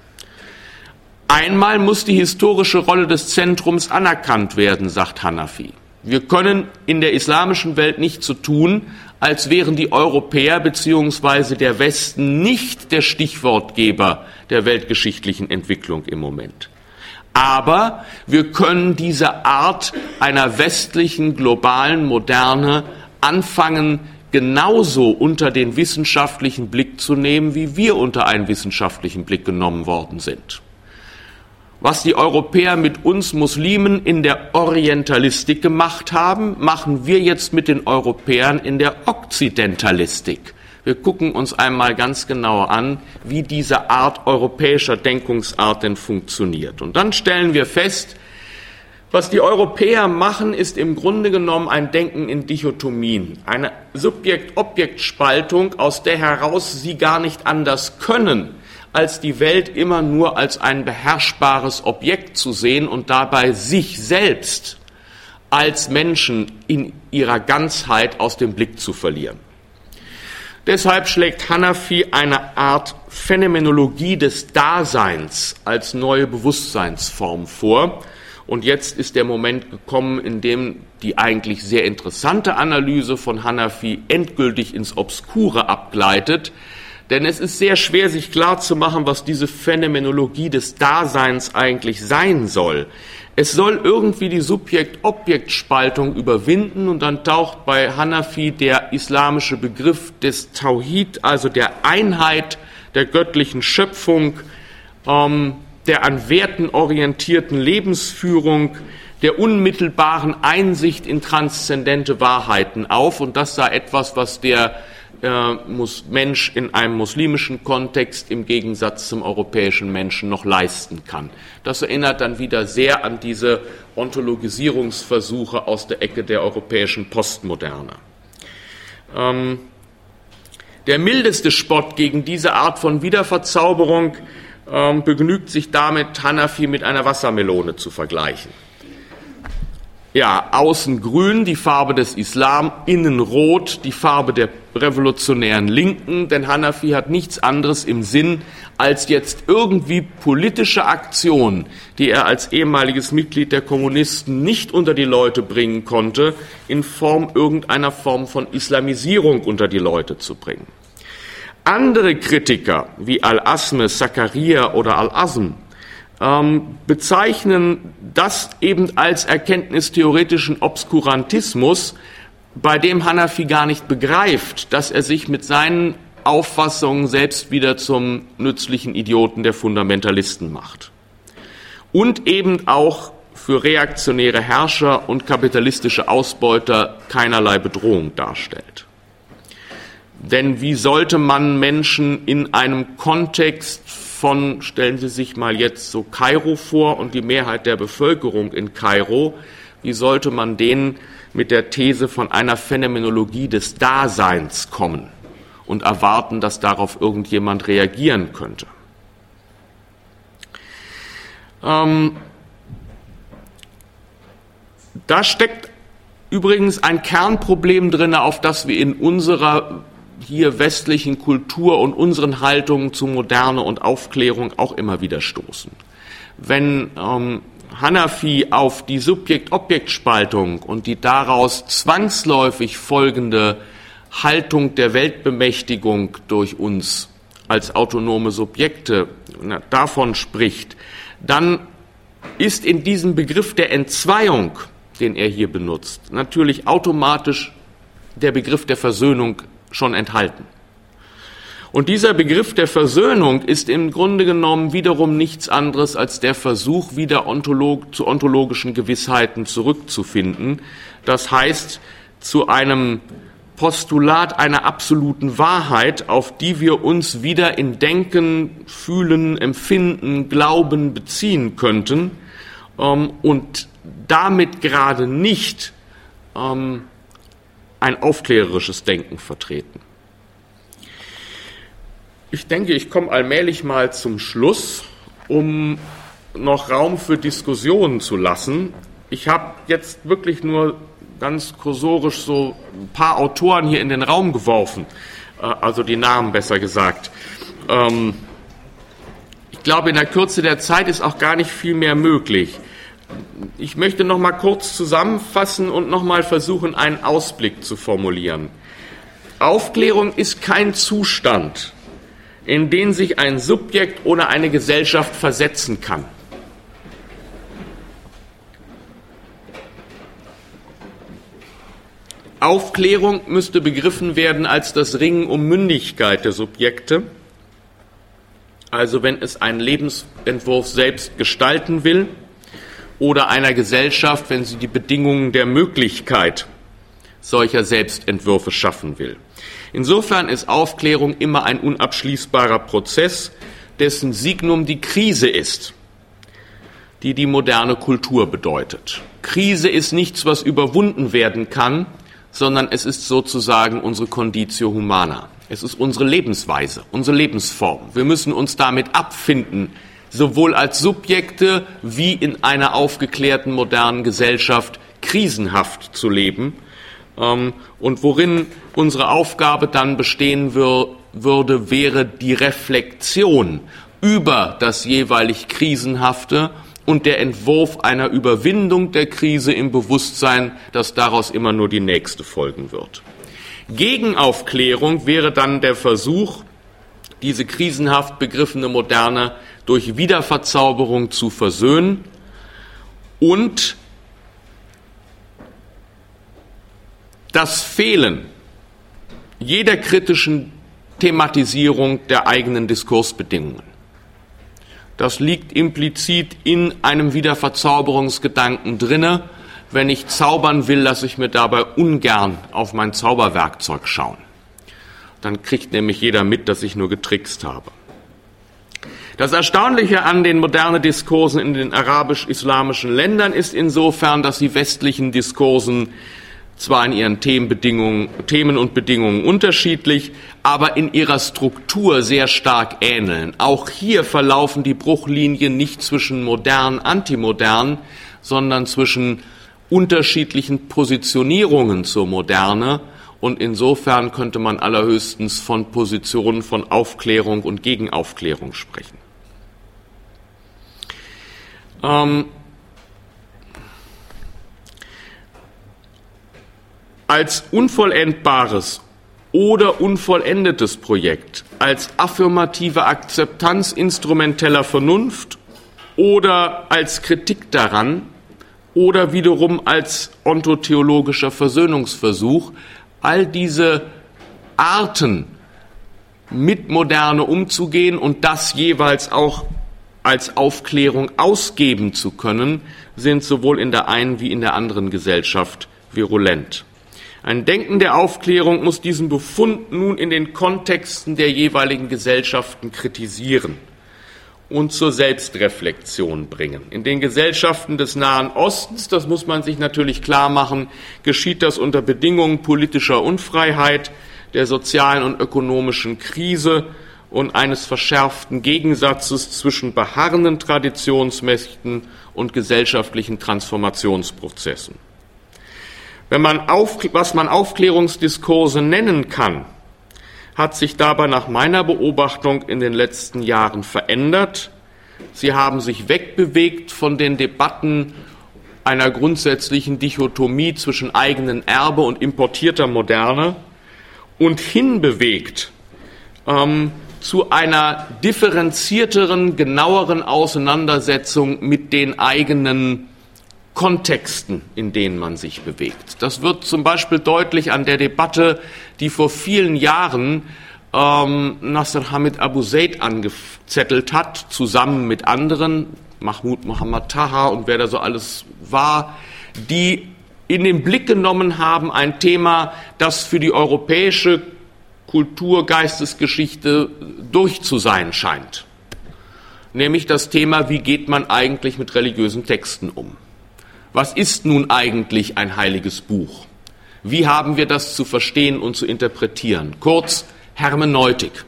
Einmal muss die historische Rolle des Zentrums anerkannt werden, sagt Hanafi. Wir können in der islamischen Welt nicht so tun, als wären die Europäer bzw. der Westen nicht der Stichwortgeber der weltgeschichtlichen Entwicklung im Moment. Aber wir können diese Art einer westlichen, globalen Moderne anfangen, genauso unter den wissenschaftlichen Blick zu nehmen, wie wir unter einen wissenschaftlichen Blick genommen worden sind. Was die Europäer mit uns Muslimen in der Orientalistik gemacht haben, machen wir jetzt mit den Europäern in der Okzidentalistik. Wir gucken uns einmal ganz genau an, wie diese Art europäischer Denkungsart denn funktioniert. Und dann stellen wir fest, was die Europäer machen, ist im Grunde genommen ein Denken in Dichotomien, eine Subjekt-Objekt-Spaltung, aus der heraus sie gar nicht anders können, als die Welt immer nur als ein beherrschbares Objekt zu sehen und dabei sich selbst als Menschen in ihrer Ganzheit aus dem Blick zu verlieren. Deshalb schlägt Hanafi eine Art Phänomenologie des Daseins als neue Bewusstseinsform vor. Und jetzt ist der Moment gekommen, in dem die eigentlich sehr interessante Analyse von Hanafi endgültig ins Obskure abgleitet. Denn es ist sehr schwer, sich klarzumachen, was diese Phänomenologie des Daseins eigentlich sein soll. Es soll irgendwie die Subjekt-Objekt-Spaltung überwinden und dann taucht bei Hanafi der islamische Begriff des Tauhid, also der Einheit der göttlichen Schöpfung, ähm, der an Werten orientierten Lebensführung, der unmittelbaren Einsicht in transzendente Wahrheiten auf. Und das sei etwas, was der äh, Mensch in einem muslimischen Kontext im Gegensatz zum europäischen Menschen noch leisten kann. Das erinnert dann wieder sehr an diese Ontologisierungsversuche aus der Ecke der europäischen Postmoderne. Ähm, der mildeste Spott gegen diese Art von Wiederverzauberung ähm, begnügt sich damit, Hanafi mit einer Wassermelone zu vergleichen. Ja, außen grün, die Farbe des Islam, innen rot, die Farbe der revolutionären Linken, denn Hanafi hat nichts anderes im Sinn, als jetzt irgendwie politische Aktionen, die er als ehemaliges Mitglied der Kommunisten nicht unter die Leute bringen konnte, in Form irgendeiner Form von Islamisierung unter die Leute zu bringen. Andere Kritiker, wie Al-Asme, Zakaria oder Al-Azm, ähm, bezeichnen das eben als erkenntnistheoretischen Obskurantismus, bei dem Hanafi gar nicht begreift, dass er sich mit seinen Auffassungen selbst wieder zum nützlichen Idioten der Fundamentalisten macht. Und eben auch für reaktionäre Herrscher und kapitalistische Ausbeuter keinerlei Bedrohung darstellt. Denn wie sollte man Menschen in einem Kontext von, stellen Sie sich mal jetzt so Kairo vor und die Mehrheit der Bevölkerung in Kairo, wie sollte man denen mit der These von einer Phänomenologie des Daseins kommen und erwarten, dass darauf irgendjemand reagieren könnte? Ähm, da steckt übrigens ein Kernproblem drin, auf das wir in unserer hier westlichen Kultur und unseren Haltungen zu Moderne und Aufklärung auch immer wieder stoßen. Wenn ähm, Hanafi auf die Subjekt-Objekt-Spaltung und die daraus zwangsläufig folgende Haltung der Weltbemächtigung durch uns als autonome Subjekte na, davon spricht, dann ist in diesem Begriff der Entzweiung, den er hier benutzt, natürlich automatisch der Begriff der Versöhnung schon enthalten. Und dieser Begriff der Versöhnung ist im Grunde genommen wiederum nichts anderes als der Versuch, wieder ontolog- zu ontologischen Gewissheiten zurückzufinden. Das heißt, zu einem Postulat einer absoluten Wahrheit, auf die wir uns wieder in Denken, Fühlen, Empfinden, Glauben beziehen könnten ähm, und damit gerade nicht ähm, ein aufklärerisches Denken vertreten. Ich denke, ich komme allmählich mal zum Schluss, um noch Raum für Diskussionen zu lassen. Ich habe jetzt wirklich nur ganz kursorisch so ein paar Autoren hier in den Raum geworfen, also die Namen besser gesagt. Ich glaube, in der Kürze der Zeit ist auch gar nicht viel mehr möglich. Ich möchte noch mal kurz zusammenfassen und noch mal versuchen, einen Ausblick zu formulieren. Aufklärung ist kein Zustand, in den sich ein Subjekt oder eine Gesellschaft versetzen kann. Aufklärung müsste begriffen werden als das Ringen um Mündigkeit der Subjekte, also wenn es einen Lebensentwurf selbst gestalten will, oder einer Gesellschaft, wenn sie die Bedingungen der Möglichkeit solcher Selbstentwürfe schaffen will. Insofern ist Aufklärung immer ein unabschließbarer Prozess, dessen Signum die Krise ist, die die moderne Kultur bedeutet. Krise ist nichts, was überwunden werden kann, sondern es ist sozusagen unsere Conditio Humana. Es ist unsere Lebensweise, unsere Lebensform. Wir müssen uns damit abfinden, sowohl als Subjekte wie in einer aufgeklärten modernen Gesellschaft krisenhaft zu leben, ähm, und worin unsere Aufgabe dann bestehen wür- würde, wäre die Reflexion über das jeweilig Krisenhafte und der Entwurf einer Überwindung der Krise im Bewusstsein, dass daraus immer nur die nächste folgen wird. Gegenaufklärung wäre dann der Versuch, diese krisenhaft begriffene Moderne durch Wiederverzauberung zu versöhnen und das Fehlen jeder kritischen Thematisierung der eigenen Diskursbedingungen. Das liegt implizit in einem Wiederverzauberungsgedanken drinne. Wenn ich zaubern will, lasse ich mir dabei ungern auf mein Zauberwerkzeug schauen. Dann kriegt nämlich jeder mit, dass ich nur getrickst habe. Das Erstaunliche an den modernen Diskursen in den arabisch-islamischen Ländern ist insofern, dass die westlichen Diskursen zwar in ihren Themenbedingungen, Themen und Bedingungen unterschiedlich, aber in ihrer Struktur sehr stark ähneln. Auch hier verlaufen die Bruchlinien nicht zwischen modern, antimodern, sondern zwischen unterschiedlichen Positionierungen zur Moderne. Und insofern könnte man allerhöchstens von Positionen von Aufklärung und Gegenaufklärung sprechen. Ähm, als unvollendbares oder unvollendetes Projekt, als affirmative Akzeptanz instrumenteller Vernunft oder als Kritik daran oder wiederum als ontotheologischer Versöhnungsversuch, all diese Arten mit Moderne umzugehen und das jeweils auch als Aufklärung ausgeben zu können, sind sowohl in der einen wie in der anderen Gesellschaft virulent. Ein Denken der Aufklärung muss diesen Befund nun in den Kontexten der jeweiligen Gesellschaften kritisieren und zur Selbstreflexion bringen. In den Gesellschaften des Nahen Ostens, das muss man sich natürlich klar machen, geschieht das unter Bedingungen politischer Unfreiheit, der sozialen und ökonomischen Krise und eines verschärften Gegensatzes zwischen beharrenden Traditionsmächten und gesellschaftlichen Transformationsprozessen. Wenn man auf, was man Aufklärungsdiskurse nennen kann, hat sich dabei nach meiner Beobachtung in den letzten Jahren verändert. Sie haben sich wegbewegt von den Debatten einer grundsätzlichen Dichotomie zwischen eigenen Erbe und importierter Moderne und hinbewegt ähm, zu einer differenzierteren, genaueren Auseinandersetzung mit den eigenen Kontexten, in denen man sich bewegt. Das wird zum Beispiel deutlich an der Debatte, die vor vielen Jahren ähm, Nasser Hamid Abu Zaid angezettelt hat, zusammen mit anderen, Mahmoud Mohammad Taha und wer da so alles war, die in den Blick genommen haben, ein Thema, das für die europäische Kultur, Geistesgeschichte durch zu sein scheint. Nämlich das Thema, wie geht man eigentlich mit religiösen Texten um? Was ist nun eigentlich ein heiliges Buch? Wie haben wir das zu verstehen und zu interpretieren? Kurz, Hermeneutik.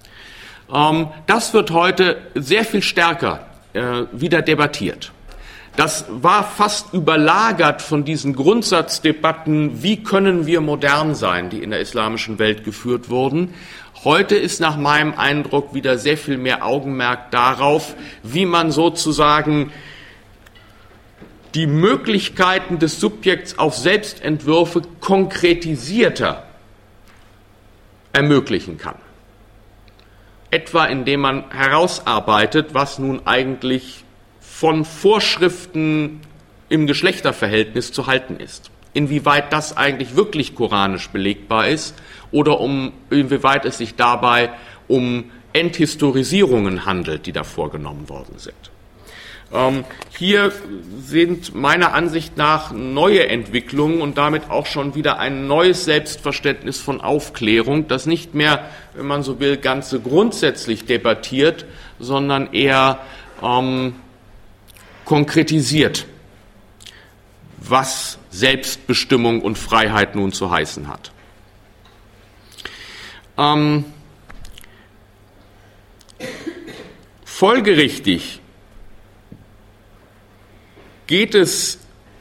Ähm, das wird heute sehr viel stärker äh, wieder debattiert. Das war fast überlagert von diesen Grundsatzdebatten, wie können wir modern sein, die in der islamischen Welt geführt wurden. Heute ist nach meinem Eindruck wieder sehr viel mehr Augenmerk darauf, wie man sozusagen die Möglichkeiten des Subjekts auf Selbstentwürfe konkretisierter ermöglichen kann. Etwa indem man herausarbeitet, was nun eigentlich von Vorschriften im Geschlechterverhältnis zu halten ist. Inwieweit das eigentlich wirklich koranisch belegbar ist oder um, inwieweit es sich dabei um Enthistorisierungen handelt, die da vorgenommen worden sind. Ähm, hier sind meiner Ansicht nach neue Entwicklungen und damit auch schon wieder ein neues Selbstverständnis von Aufklärung, das nicht mehr, wenn man so will, ganz so grundsätzlich debattiert, sondern eher ähm, konkretisiert, was Selbstbestimmung und Freiheit nun zu heißen hat. Ähm, folgerichtig geht es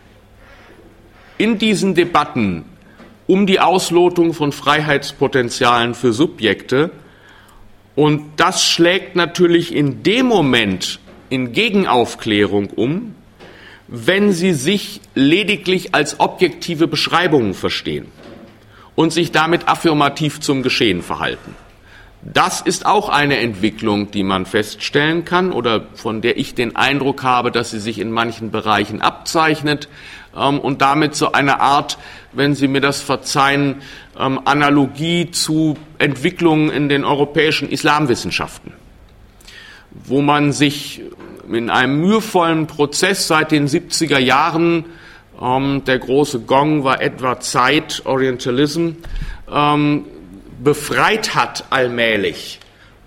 in diesen Debatten um die Auslotung von Freiheitspotenzialen für Subjekte. Und das schlägt natürlich in dem Moment in Gegenaufklärung um, wenn sie sich lediglich als objektive Beschreibungen verstehen und sich damit affirmativ zum Geschehen verhalten. Das ist auch eine Entwicklung, die man feststellen kann oder von der ich den Eindruck habe, dass sie sich in manchen Bereichen abzeichnet ähm, und damit so eine Art, wenn Sie mir das verzeihen, ähm, Analogie zu Entwicklungen in den europäischen Islamwissenschaften, wo man sich in einem mühevollen Prozess seit den siebziger Jahren, ähm, der große Gong war Edward Said, Orientalism, ähm, befreit hat allmählich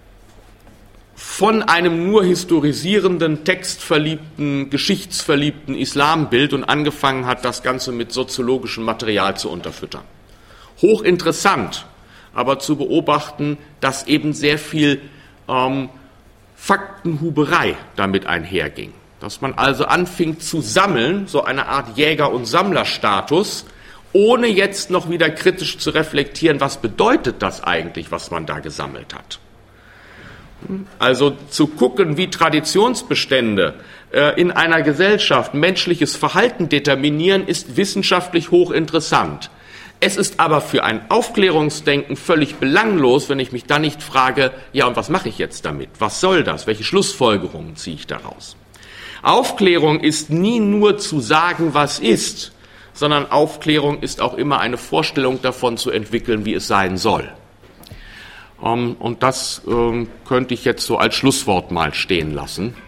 von einem nur historisierenden, textverliebten, geschichtsverliebten Islambild und angefangen hat, das Ganze mit soziologischem Material zu unterfüttern. Hochinteressant, aber zu beobachten, dass eben sehr viel ähm, Faktenhuberei damit einherging. Dass man also anfing zu sammeln, so eine Art Jäger- und Sammlerstatus, ohne jetzt noch wieder kritisch zu reflektieren, was bedeutet das eigentlich, was man da gesammelt hat. Also zu gucken, wie Traditionsbestände äh, in einer Gesellschaft menschliches Verhalten determinieren, ist wissenschaftlich hochinteressant. Es ist aber für ein Aufklärungsdenken völlig belanglos, wenn ich mich dann nicht frage, ja, und was mache ich jetzt damit? Was soll das? Welche Schlussfolgerungen ziehe ich daraus? Aufklärung ist nie nur zu sagen, was ist, sondern Aufklärung ist auch immer eine Vorstellung davon zu entwickeln, wie es sein soll. Und das könnte ich jetzt so als Schlusswort mal stehen lassen.